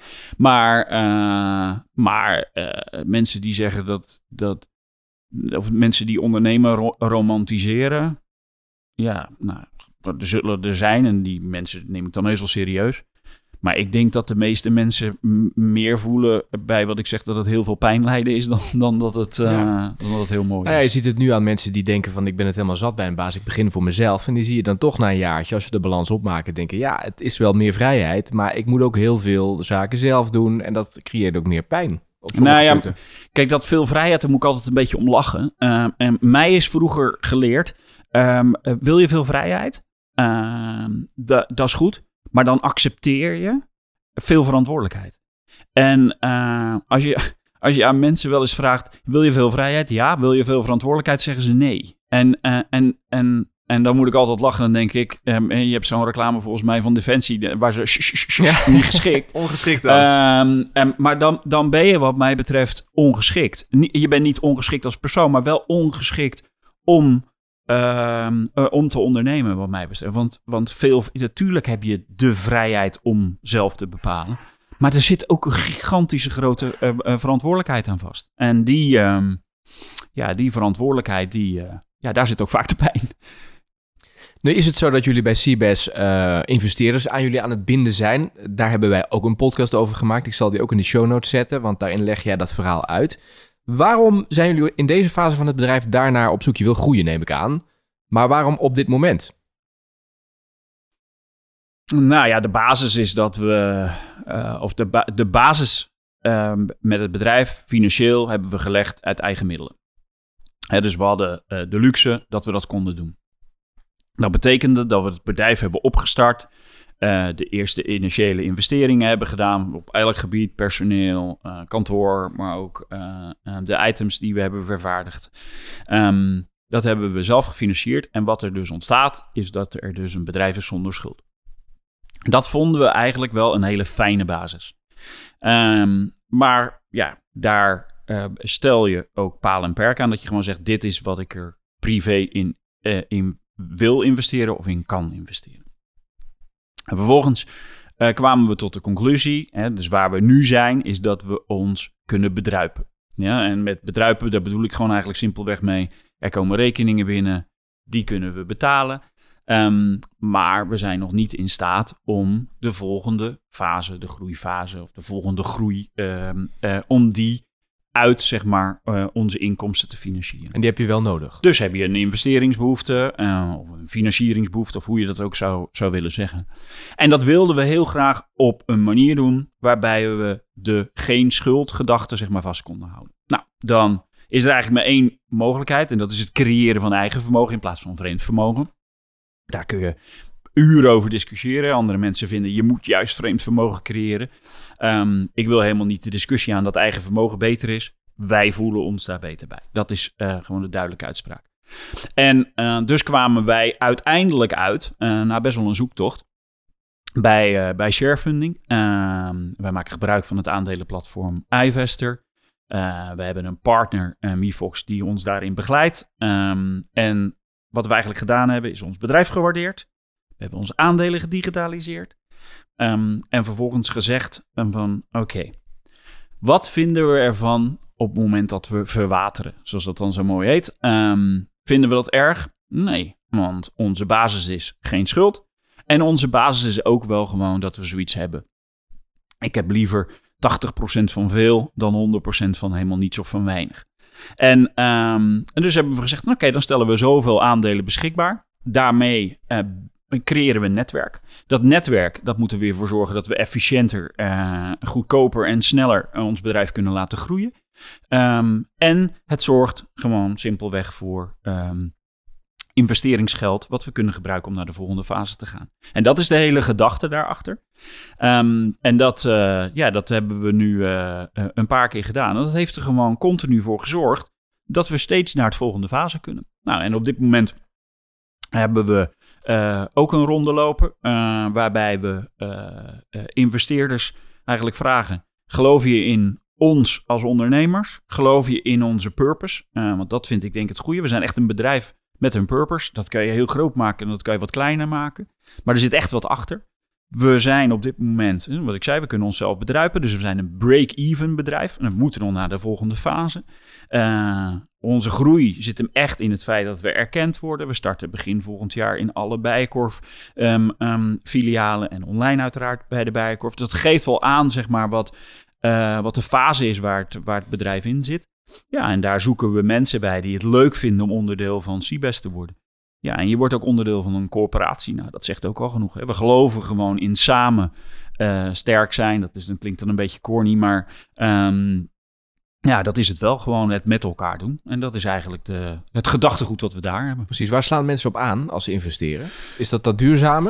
Maar mensen die zeggen dat of mensen die ondernemen romantiseren. Ja, nou, er zullen er zijn en die mensen neem ik dan heus wel serieus. Maar ik denk dat de meeste mensen meer voelen bij wat ik zeg, dat het heel veel pijn lijden is dan dat het heel mooi is. Ja, je ziet het nu aan mensen die denken van ik ben het helemaal zat bij een baas, ik begin voor mezelf. En die zie je dan toch na een jaartje, als je de balans opmaakt, denken ja, het is wel meer vrijheid, maar ik moet ook heel veel zaken zelf doen en dat creëert ook meer pijn. op sommige punten? Kijk, dat veel vrijheid, daar moet ik altijd een beetje om lachen. En mij is vroeger geleerd, wil je veel vrijheid? Dat is goed, maar dan accepteer je veel verantwoordelijkheid. En als je aan mensen wel eens vraagt, wil je veel vrijheid? Ja. Wil je veel verantwoordelijkheid? Zeggen ze nee. En dan moet ik altijd lachen. Dan denk ik, je hebt zo'n reclame volgens mij van Defensie, waar ze niet geschikt. Ongeschikt dan. Maar dan ben je wat mij betreft ongeschikt. Je bent niet ongeschikt als persoon, maar wel ongeschikt om te ondernemen wat mij betreft. Want natuurlijk heb je de vrijheid om zelf te bepalen. Maar er zit ook een gigantische grote verantwoordelijkheid aan vast. En die verantwoordelijkheid, daar zit ook vaak de pijn. Nu is het zo dat jullie bij CBAS investeerders aan jullie aan het binden zijn. Daar hebben wij ook een podcast over gemaakt. Ik zal die ook in de show notes zetten, want daarin leg jij dat verhaal uit. Waarom zijn jullie in deze fase van het bedrijf daarnaar op zoek? Je wil groeien, neem ik aan. Maar waarom op dit moment? Nou ja, de basis is dat we... de basis met het bedrijf financieel hebben we gelegd uit eigen middelen. Dus we hadden de luxe dat we dat konden doen. Dat betekende dat we het bedrijf hebben opgestart. De eerste initiële investeringen hebben gedaan op elk gebied. Personeel, kantoor, maar ook de items die we hebben vervaardigd. Dat hebben we zelf gefinancierd. En wat er dus ontstaat, is dat er dus een bedrijf is zonder schuld. Dat vonden we eigenlijk wel een hele fijne basis. Maar ja, daar stel je ook paal en perk aan. Dat je gewoon zegt, dit is wat ik er privé in wil investeren of in kan investeren. En vervolgens kwamen we tot de conclusie, dus waar we nu zijn, is dat we ons kunnen bedruipen. Ja, en met bedruipen, daar bedoel ik gewoon eigenlijk simpelweg mee. Er komen rekeningen binnen, die kunnen we betalen. Maar we zijn nog niet in staat om de volgende fase, de groeifase of de volgende groei, om die uit, zeg maar, onze inkomsten te financieren. En die heb je wel nodig. Dus heb je een investeringsbehoefte of een financieringsbehoefte, of hoe je dat ook zou willen zeggen. En dat wilden we heel graag op een manier doen waarbij we de geen schuldgedachte, zeg maar, vast konden houden. Nou, dan is er eigenlijk maar één mogelijkheid en dat is het creëren van eigen vermogen in plaats van vreemd vermogen. Daar kun je uren over discussiëren. Andere mensen vinden, je moet juist vreemd vermogen creëren. Ik wil helemaal niet de discussie aan dat eigen vermogen beter is. Wij voelen ons daar beter bij. Dat is gewoon de duidelijke uitspraak. En dus kwamen wij uiteindelijk uit, na best wel een zoektocht, bij sharefunding. Wij maken gebruik van het aandelenplatform iVestor. We hebben een partner, MiFox, die ons daarin begeleidt. En wat we eigenlijk gedaan hebben, is ons bedrijf gewaardeerd. We hebben onze aandelen gedigitaliseerd. En vervolgens gezegd van oké, wat vinden we ervan op het moment dat we verwateren? Zoals dat dan zo mooi heet. Vinden we dat erg? Nee, want onze basis is geen schuld. En onze basis is ook wel gewoon dat we zoiets hebben. Ik heb liever 80% van veel dan 100% van helemaal niets of van weinig. En dus hebben we gezegd, oké, dan stellen we zoveel aandelen beschikbaar. Daarmee creëren we een netwerk. Dat netwerk, dat moeten we weer voor zorgen dat we efficiënter, goedkoper en sneller ons bedrijf kunnen laten groeien. En het zorgt gewoon simpelweg voor investeringsgeld wat we kunnen gebruiken om naar de volgende fase te gaan. En dat is de hele gedachte daarachter. En dat hebben we nu een paar keer gedaan. En dat heeft er gewoon continu voor gezorgd dat we steeds naar het volgende fase kunnen. Nou, en op dit moment hebben we ook een ronde lopen waarbij we investeerders eigenlijk vragen: geloof je in ons als ondernemers? Geloof je in onze purpose? Want dat vind ik denk het goede. We zijn echt een bedrijf met een purpose. Dat kan je heel groot maken en dat kan je wat kleiner maken. Maar er zit echt wat achter. We zijn op dit moment, wat ik zei, we kunnen onszelf bedruipen. Dus we zijn een break-even bedrijf. En we moeten dan naar de volgende fase. Onze groei zit hem echt in het feit dat we erkend worden. We starten begin volgend jaar in alle Bijenkorf filialen en online uiteraard bij de Bijenkorf. Dat geeft wel aan, zeg maar, wat de fase is waar het bedrijf in zit. Ja, en daar zoeken we mensen bij die het leuk vinden om onderdeel van CBAS te worden. Ja, en je wordt ook onderdeel van een corporatie. Nou, dat zegt ook al genoeg. Hè? We geloven gewoon in samen sterk zijn. Dat klinkt dan een beetje corny, maar Ja, dat is het wel. Gewoon het met elkaar doen. En dat is eigenlijk het gedachtegoed wat we daar hebben. Precies. Waar slaan mensen op aan als ze investeren? Is dat duurzame?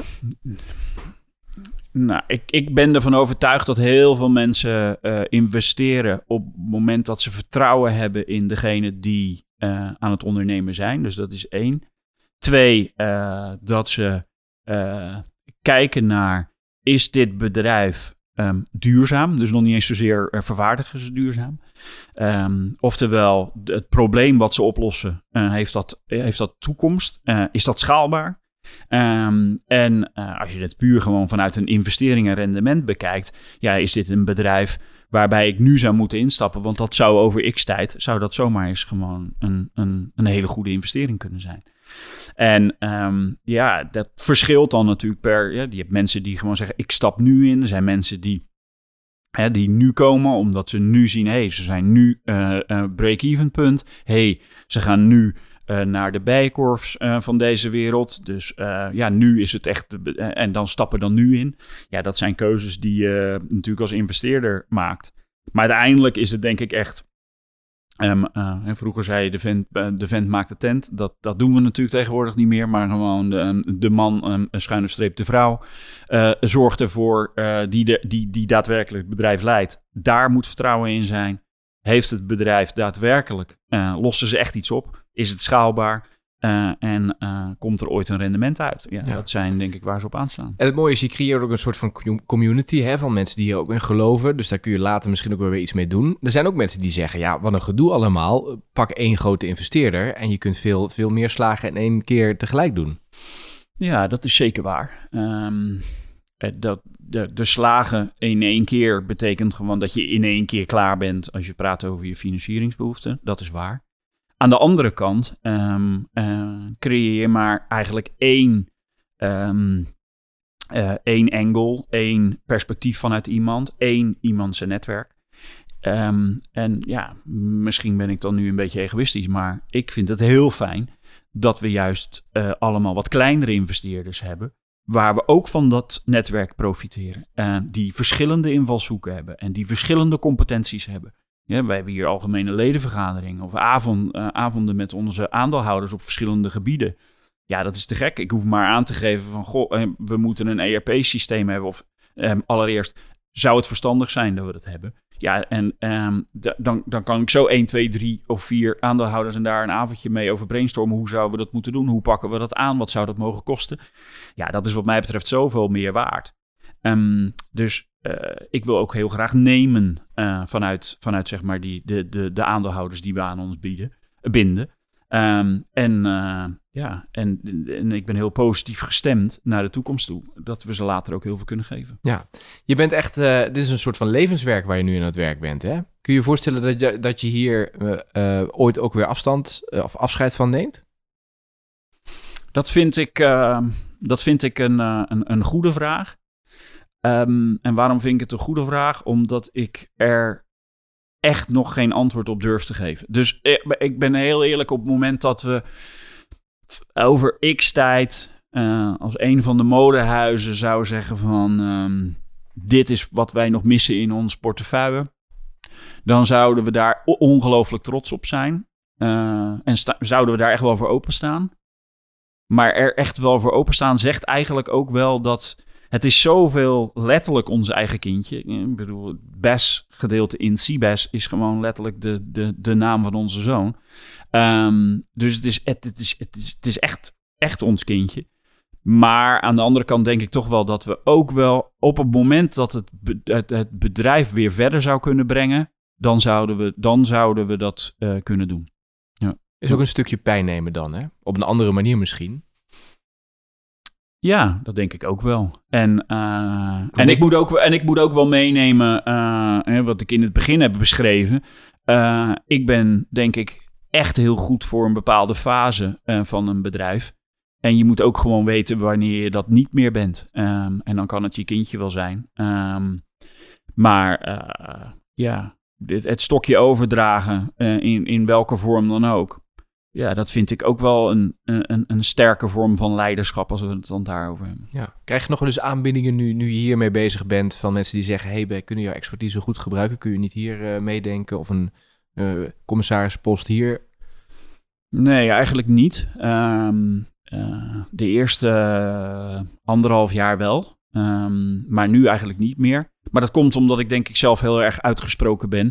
Nou, ik ben ervan overtuigd dat heel veel mensen investeren op het moment dat ze vertrouwen hebben in degene die aan het ondernemen zijn. Dus dat is 1. 2, dat ze kijken naar, is dit bedrijf duurzaam? Dus nog niet eens zozeer vervaardigen ze duurzaam. Oftewel, het probleem wat ze oplossen, heeft dat toekomst? Is dat schaalbaar? Als je het puur gewoon vanuit een investering en rendement bekijkt, ja, is dit een bedrijf waarbij ik nu zou moeten instappen? Want dat zou over x tijd, zou dat zomaar eens gewoon een hele goede investering kunnen zijn. En dat verschilt dan natuurlijk je hebt mensen die gewoon zeggen, ik stap nu in. Er zijn mensen die nu komen omdat ze nu zien, ze zijn nu break-even punt. Ze gaan nu naar de Bijenkorfs van deze wereld. Dus nu is het echt, en dan stappen dan nu in. Ja, dat zijn keuzes die je natuurlijk als investeerder maakt. Maar uiteindelijk is het denk ik echt, vroeger zei je de vent maakt de tent. Dat doen we natuurlijk tegenwoordig niet meer. Maar gewoon de man, schuine streep de vrouw, zorgt ervoor die daadwerkelijk het bedrijf leidt. Daar moet vertrouwen in zijn. Heeft het bedrijf daadwerkelijk, lossen ze echt iets op? Is het schaalbaar? En komt er ooit een rendement uit? Ja. Dat zijn denk ik waar ze op aanstaan. En het mooie is, je creëert ook een soort van community van mensen die hier ook in geloven. Dus daar kun je later misschien ook weer iets mee doen. Er zijn ook mensen die zeggen, ja, wat een gedoe allemaal. Pak 1 grote investeerder en je kunt veel meer slagen in 1 keer tegelijk doen. Ja, dat is zeker waar. De slagen in 1 keer betekent gewoon dat je in 1 keer klaar bent als je praat over je financieringsbehoeften. Dat is waar. Aan de andere kant creëer je maar eigenlijk 1 angle, 1 perspectief vanuit iemand, 1 iemand zijn netwerk. Misschien ben ik dan nu een beetje egoïstisch, maar ik vind het heel fijn dat we juist allemaal wat kleinere investeerders hebben, waar we ook van dat netwerk profiteren. Die verschillende invalshoeken hebben en die verschillende competenties hebben. Ja, wij hebben hier algemene ledenvergaderingen of avonden met onze aandeelhouders op verschillende gebieden. Ja, dat is te gek. Ik hoef maar aan te geven van, we moeten een ERP-systeem hebben. Of allereerst, zou het verstandig zijn dat we dat hebben? Ja, en dan kan ik zo 1, 2, 3 of 4 aandeelhouders en daar een avondje mee over brainstormen. Hoe zouden we dat moeten doen? Hoe pakken we dat aan? Wat zou dat mogen kosten? Ja, dat is wat mij betreft zoveel meer waard. Dus ik wil ook heel graag nemen vanuit zeg maar de aandeelhouders die we aan ons binden. En ik ben heel positief gestemd naar de toekomst toe. Dat we ze later ook heel veel kunnen geven. Ja, je bent echt, dit is een soort van levenswerk waar je nu aan het werk bent, hè? Kun je je voorstellen dat je hier ooit ook weer afscheid van neemt? Dat vind ik een goede vraag. En waarom vind ik het een goede vraag? Omdat ik er echt nog geen antwoord op durf te geven. Dus ik ben heel eerlijk, op het moment dat we over x tijd als een van de modehuizen zou zeggen van dit is wat wij nog missen in ons portefeuille, dan zouden we daar ongelooflijk trots op zijn. En zouden we daar echt wel voor openstaan. Maar er echt wel voor openstaan zegt eigenlijk ook wel dat het is zoveel letterlijk onze eigen kindje. Ik bedoel, het BES-gedeelte in CBES is gewoon letterlijk de naam van onze zoon. Dus het is echt ons kindje. Maar aan de andere kant denk ik toch wel dat we ook wel op het moment dat het bedrijf weer verder zou kunnen brengen, dan zouden we dat kunnen doen. Ja. Is ook een stukje pijn nemen dan, hè? Op een andere manier misschien. Ja, dat denk ik ook wel. En ik moet ook wel meenemen wat ik in het begin heb beschreven. Ik ben denk ik echt heel goed voor een bepaalde fase van een bedrijf. En je moet ook gewoon weten wanneer je dat niet meer bent. En dan kan het je kindje wel zijn. Het stokje overdragen in welke vorm dan ook. Ja, dat vind ik ook wel een sterke vorm van leiderschap als we het dan daarover hebben. Ja. Krijg je nog wel eens aanbiedingen nu je hiermee bezig bent van mensen die zeggen, hey, we kunnen jouw expertise goed gebruiken. Kun je niet hier meedenken of een Commissarispost hier? Nee, eigenlijk niet. De eerste 1,5 jaar wel. Maar nu eigenlijk niet meer. Maar dat komt omdat ik denk ik zelf heel erg uitgesproken ben.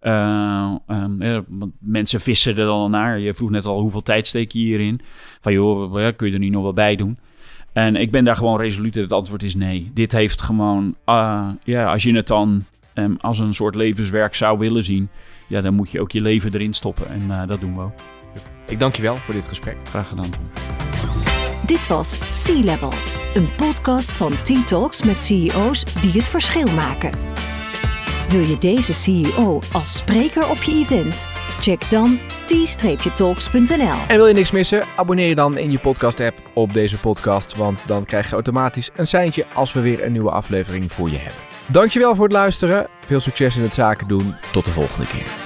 Want mensen vissen er dan naar. Je vroeg net al hoeveel tijd steek je hierin. Van joh, kun je er niet nog wel bij doen? En ik ben daar gewoon resoluut in. Het antwoord is nee. Dit heeft gewoon... als je het dan als een soort levenswerk zou willen zien... Ja, dan moet je ook je leven erin stoppen. En dat doen we ook. Ik dank je wel voor dit gesprek. Graag gedaan. Dit was C-Level, een podcast van T-Talks met CEO's die het verschil maken. Wil je deze CEO als spreker op je event? Check dan t-talks.nl. En wil je niks missen? Abonneer je dan in je podcast-app op deze podcast, want dan krijg je automatisch een seintje als we weer een nieuwe aflevering voor je hebben. Dankjewel voor het luisteren. Veel succes in het zaken doen. Tot de volgende keer.